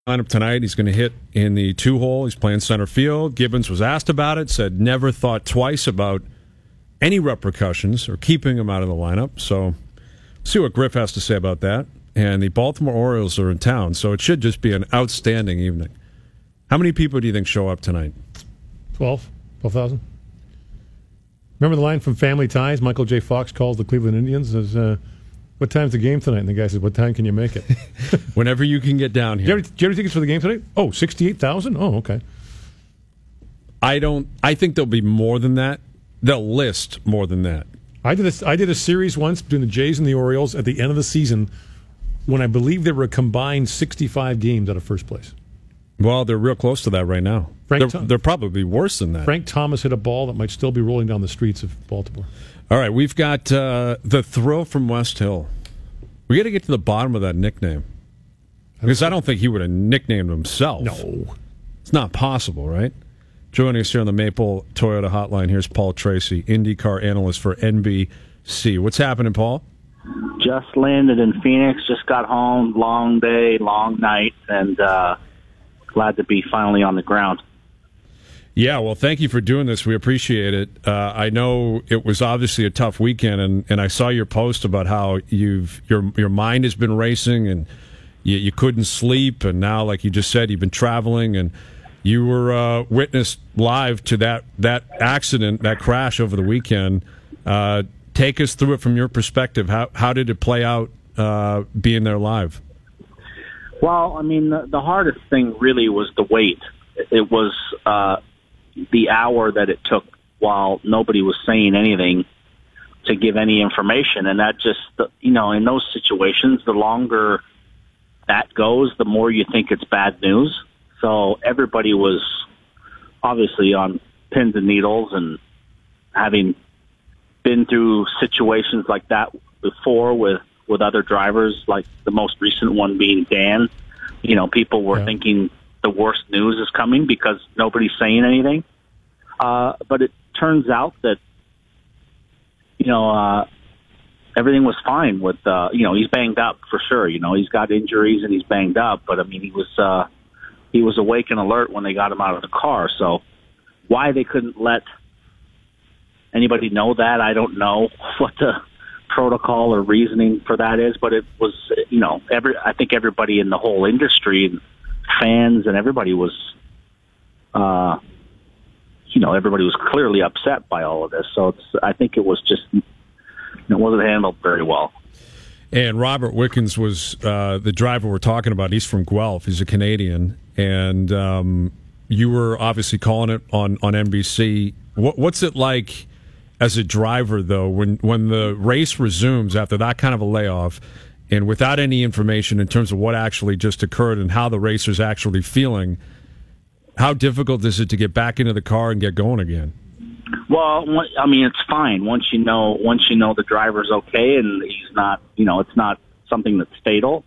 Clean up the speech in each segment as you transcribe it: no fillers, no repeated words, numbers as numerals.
lineup tonight. He's going to hit in the 2-hole. He's playing center field. Gibbons was asked about it, said never thought twice about any repercussions or keeping him out of the lineup. So see what Griff has to say about that. And the Baltimore Orioles are in town, so it should just be an outstanding evening. How many people do you think show up tonight? 12,000. Remember the line from Family Ties? Michael J. Fox calls the Cleveland Indians, says, what time's the game tonight? And the guy says, what time can you make it? Whenever you can get down here. Do you have any tickets for the game tonight? Oh, 68,000? Oh, okay. I think there'll be more than that. They'll list more than that. I did a series once between the Jays and the Orioles at the end of the season when I believe there were a combined 65 games out of first place. Well, they're real close to that right now. They're probably worse than that. Frank Thomas hit a ball that might still be rolling down the streets of Baltimore. All right, we've got the Thrill from West Hill. We got to get to the bottom of that nickname. Because I don't think he would have nicknamed himself. No. It's not possible, right? Joining us here on the Maple Toyota Hotline, here's Paul Tracy, IndyCar analyst for NBC. What's happening, Paul? Just landed in Phoenix, just got home, long day, long night, and glad to be finally on the ground. Yeah, well, thank you for doing this. We appreciate it. I know it was obviously a tough weekend, and I saw your post about how your mind has been racing, and you couldn't sleep, and now, like you just said, you've been traveling, and you were witness live to that accident, that crash over the weekend. Take us through it from your perspective. How did it play out being there live? Well, I mean, the hardest thing really was the wait. It was the hour that it took while nobody was saying anything to give any information. And that just, in those situations, the longer that goes, the more you think it's bad news. So everybody was obviously on pins and needles, and having been through situations like that before with other drivers, like the most recent one being Dan, people were thinking the worst news is coming because nobody's saying anything. But it turns out that, everything was fine with, he's banged up for sure. He's got injuries and he's banged up, but I mean, he was awake and alert when they got him out of the car. So why they couldn't let anybody know that, I don't know what the protocol or reasoning for that is, but it was, I think everybody in the whole industry and fans and everybody was, everybody was clearly upset by all of this. So I think it was just, it wasn't handled very well. And Robert Wickens was the driver we're talking about. He's from Guelph. He's a Canadian. And you were obviously calling it on NBC. What's it like as a driver, though, when the race resumes after that kind of a layoff and without any information in terms of what actually just occurred and how the racer's actually feeling? How difficult is it to get back into the car and get going again? Well, I mean, it's fine once you know the driver's okay and he's not, it's not something that's fatal.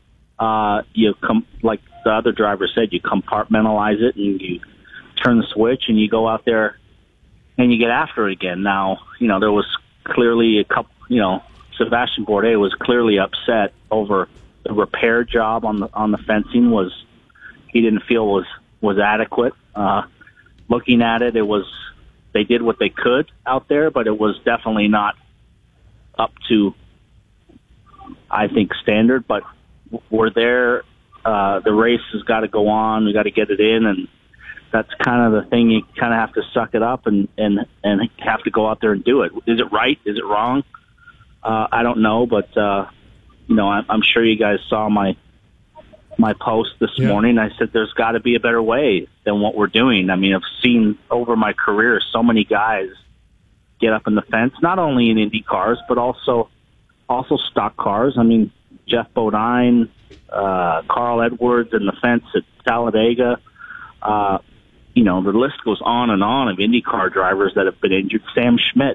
Like the other driver said, you compartmentalize it and you turn the switch and you go out there and you get after it again. Now, there was clearly a couple, Sebastian Bourdais was clearly upset over the repair job on the fencing he didn't feel was adequate. Looking at it, they did what they could out there, but it was definitely not up to, I think, standard. But we're there. The race has got to go on. We got to get it in, and that's kind of the thing. You kind of have to suck it up and have to go out there and do it. Is it right? Is it wrong? I don't know, but I'm sure you guys saw my post this morning. I said there's got to be a better way than what we're doing. I mean, I've seen over my career so many guys get up in the fence, not only in Indy cars, but also stock cars. I mean, Jeff Bodine, Carl Edwards in the fence at Talladega. The list goes on and on of IndyCar drivers that have been injured. Sam Schmidt,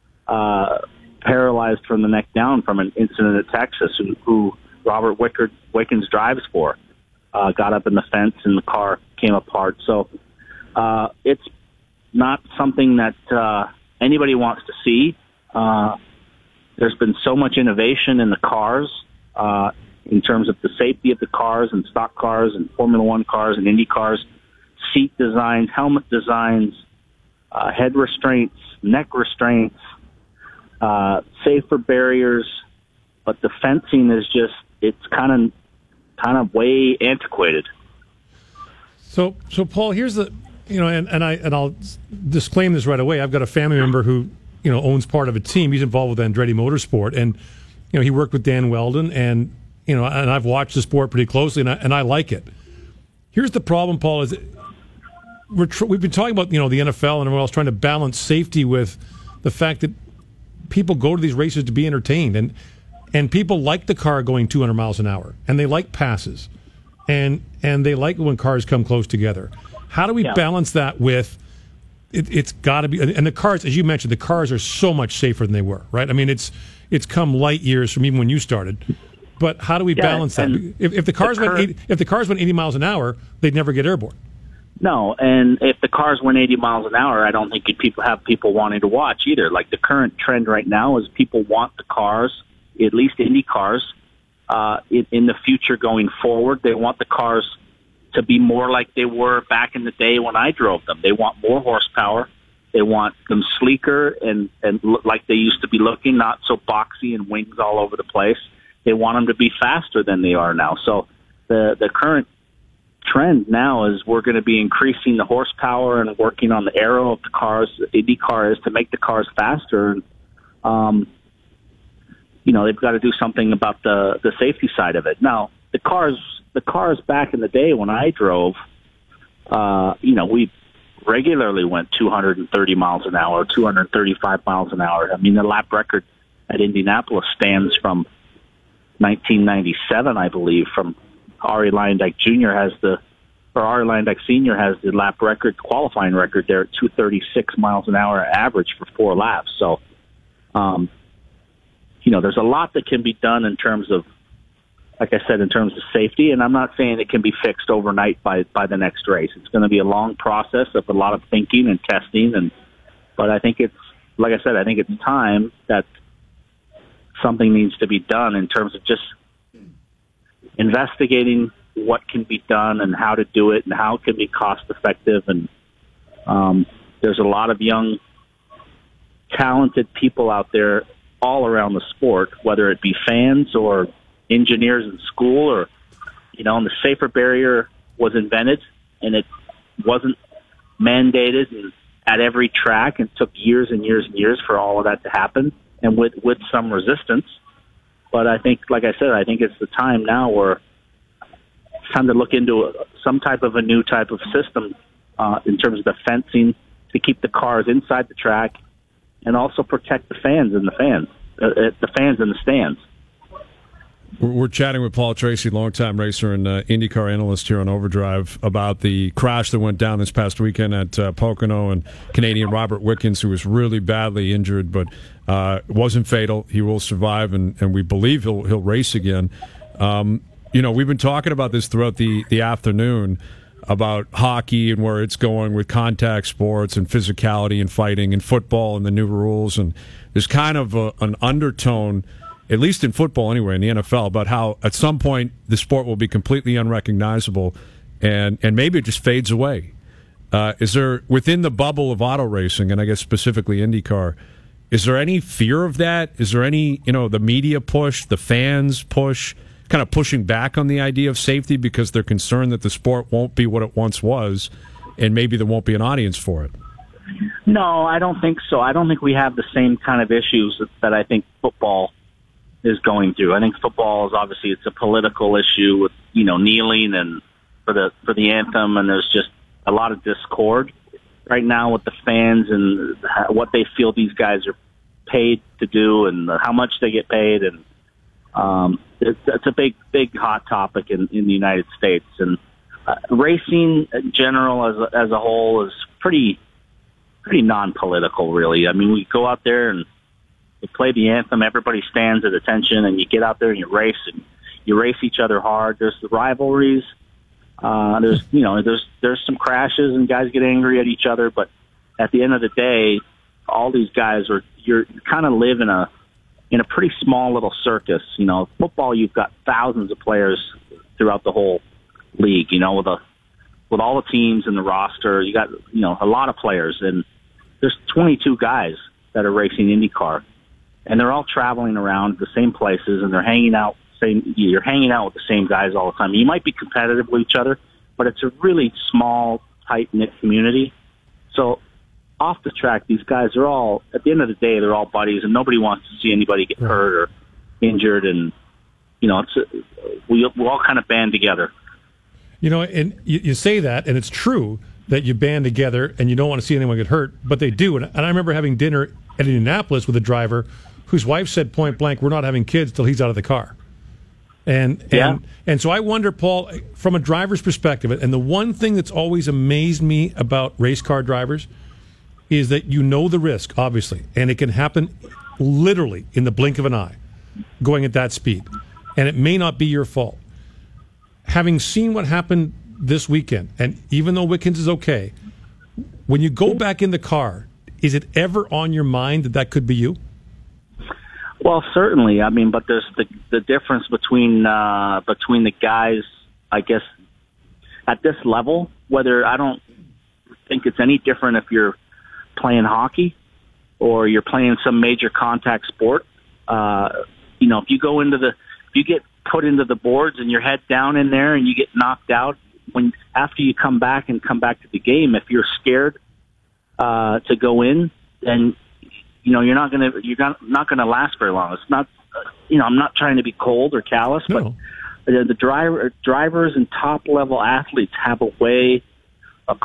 paralyzed from the neck down from an incident at Texas, who Robert Wickens drives for, got up in the fence and the car came apart. So it's not something that anybody wants to see. There's been so much innovation in the cars in terms of the safety of the cars and stock cars and Formula One cars and Indy cars, seat designs, helmet designs, head restraints, neck restraints, safer barriers, but the fencing is just, it's kind of way antiquated. So Paul, here's the, and I'll disclaim this right away. I've got a family member who, owns part of a team. He's involved with Andretti Motorsport, and he worked with Dan Weldon, and and I've watched the sport pretty closely, and I like it. Here's the problem, Paul, is we've been talking about the NFL and everyone else trying to balance safety with the fact that people go to these races to be entertained, and people like the car going 200 miles an hour, and they like passes, and they like when cars come close together. How do we balance that with it's got to be, and the cars, as you mentioned, the cars are so much safer than they were, right? I mean, it's come light years from even when you started. But how do we balance that? If the cars went 80 miles an hour, they'd never get airborne. No, and if the cars went 80 miles an hour, I don't think you'd have people wanting to watch either. Like the current trend right now is people want the cars, at least Indy cars, in the future going forward. They want the cars to be more like they were back in the day when I drove them. They want more horsepower. They want them sleeker and look like they used to be looking, not so boxy and wings all over the place. They want them to be faster than they are now. So the current trend now is we're going to be increasing the horsepower and working on the aero of the cars, the Indy cars, to make the cars faster. They've got to do something about the safety side of it. Now, the cars back in the day when I drove, we regularly went 230 miles an hour, 235 miles an hour. I mean, the lap record at Indianapolis stands from 1997, I believe, from Arie Luyendyk Arie Luyendyk Sr. has the lap record, qualifying record there at 236 miles an hour average for 4 laps. So, there's a lot that can be done in terms of, like I said, in terms of safety, and I'm not saying it can be fixed overnight by the next race. It's going to be a long process of a lot of thinking and testing, but I think it's, like I said, I think it's time that something needs to be done in terms of just investigating what can be done and how to do it and how it can be cost effective. And there's a lot of young, talented people out there all around the sport, whether it be fans or engineers in school, or and the safer barrier was invented and it wasn't mandated at every track, and took years and years and years for all of that to happen, and with some resistance. But I think, like I said, I think it's the time now where it's time to look into some type of a new type of system in terms of the fencing to keep the cars inside the track and also protect the fans in the stands. We're chatting with Paul Tracy, longtime racer and IndyCar analyst here on Overdrive, about the crash that went down this past weekend at Pocono, and Canadian Robert Wickens, who was really badly injured, but wasn't fatal. He will survive, and we believe he'll race again. We've been talking about this throughout the afternoon, about hockey and where it's going with contact sports and physicality and fighting, and football and the new rules. And there's kind of an undertone, at least in football anyway, in the NFL, about how at some point the sport will be completely unrecognizable and maybe it just fades away. Is there, within the bubble of auto racing, and I guess specifically IndyCar, is there any fear of that? Is there any, the media push, the fans push, kind of pushing back on the idea of safety because they're concerned that the sport won't be what it once was and maybe there won't be an audience for it? No, I don't think so. I don't think we have the same kind of issues that I think football is going through. I think football is obviously, it's a political issue with, kneeling and for the anthem, and there's just a lot of discord right now with the fans and what they feel these guys are paid to do and how much they get paid, and it's a big hot topic in the United States. And racing in general as a whole is pretty non-political, really. I mean, we go out there and you play the anthem, everybody stands at attention, and you get out there and you race each other hard. There's the rivalries. There's some crashes and guys get angry at each other, but at the end of the day, all these guys you kind of live in in a pretty small little circus. You know, football, you've got thousands of players throughout the whole league. You know, with all the teams in the roster, you got, you know, a lot of players, and there's 22 guys that are racing IndyCar, and they're all traveling around the same places, and they're hanging out. You're hanging out with the same guys all the time. You might be competitive with each other, but it's a really small, tight-knit community. So off the track, these guys are all, at the end of the day, they're all buddies, and nobody wants to see anybody get hurt or injured. And, you know, we all kind of band together. You know, and you say that, and it's true that you band together and you don't want to see anyone get hurt, but they do. And I remember having dinner at Indianapolis with a driver whose wife said point blank, "We're not having kids till he's out of the car." And so I wonder, Paul, from a driver's perspective, and the one thing that's always amazed me about race car drivers is that you know the risk, obviously, and it can happen literally in the blink of an eye, going at that speed, and it may not be your fault. Having seen what happened this weekend, and even though Wickens is okay, when you go back in the car, is it ever on your mind that could be you? Well, certainly. I mean, but there's the difference between the guys, I guess, at this level. Whether I don't think it's any different if you're playing hockey or you're playing some major contact sport. You know, if you get put into the boards and your head down in there and you get knocked out, after you come back to the game, if you're scared to go in, then you know you're not gonna last very long. It's not, you know, I'm not trying to be cold or callous, no. But the drivers and top level athletes have a way of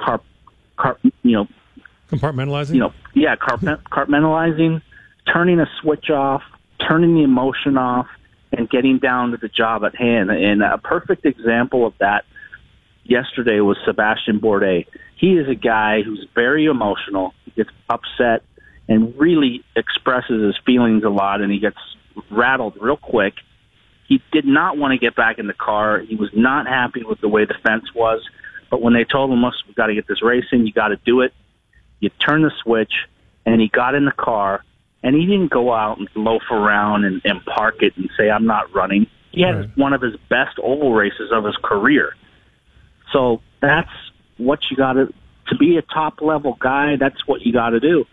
compartmentalizing. Compartmentalizing, turning a switch off, turning the emotion off, and getting down to the job at hand. And a perfect example of that yesterday was Sebastian Bourdais. He is a guy who's very emotional. He gets upset and really expresses his feelings a lot, and he gets rattled real quick. He did not want to get back in the car. He was not happy with the way the fence was. But when they told him, we've got to get this racing, you got to do it, you turn the switch, and he got in the car, and he didn't go out and loaf around and park it and say, I'm not running. He had one of his best oval races of his career. So that's what you got to be a top-level guy, that's what you got to do.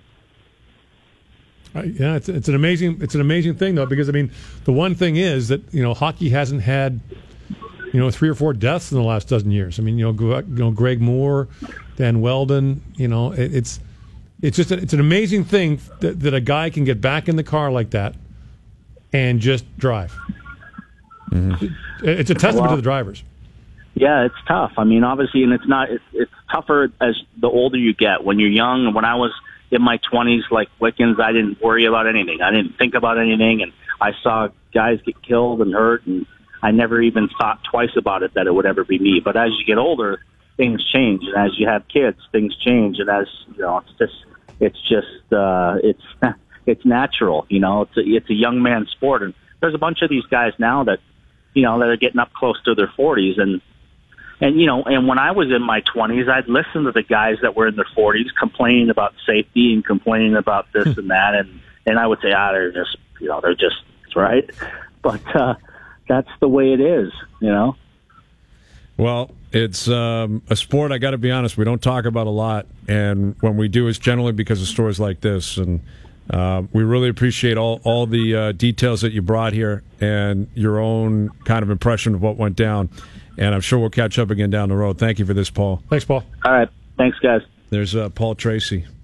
Yeah, it's an amazing thing though, because I mean the one thing is that, you know, hockey hasn't had, you know, 3 or 4 deaths in the last dozen years. I mean, you know, Greg Moore, Dan Weldon, you know, it's an amazing thing that a guy can get back in the car like that and just drive. Mm-hmm. It's a testament to the drivers. Yeah, it's tough. I mean, obviously, and it's tougher as the older you get. When you're young, and when I was in my 20s, like Wickens, I didn't worry about anything. I didn't think about anything, and I saw guys get killed and hurt, and I never even thought twice about it that it would ever be me. But as you get older, things change, and as you have kids, things change, and as you know, it's natural. You know, it's a young man's sport, and there's a bunch of these guys now that, you know, that are getting up close to their 40s, and you know, and when I was in my 20s, I'd listen to the guys that were in their 40s complaining about safety and complaining about this and that, and I would say, they're just right. But that's the way it is, you know. Well, it's a sport, I got to be honest, we don't talk about a lot, and when we do, it's generally because of stories like this, and we really appreciate all the details that you brought here and your own kind of impression of what went down. And I'm sure we'll catch up again down the road. Thank you for this, Paul. Thanks, Paul. All right. Thanks, guys. There's Paul Tracy.